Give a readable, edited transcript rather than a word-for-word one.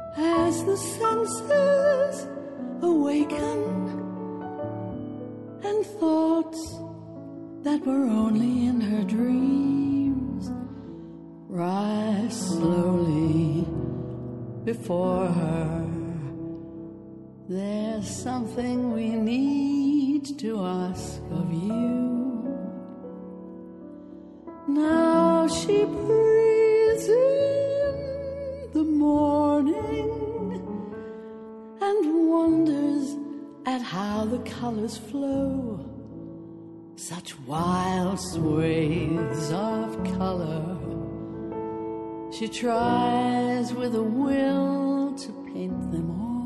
as the senses awaken and thoughts that were only in her dreams rise slowly before her. There's something we need to ask of you. Now she breathes in the morning and wonders at how the colors flow. Such wild swathes of color. She tries with a will to paint them all.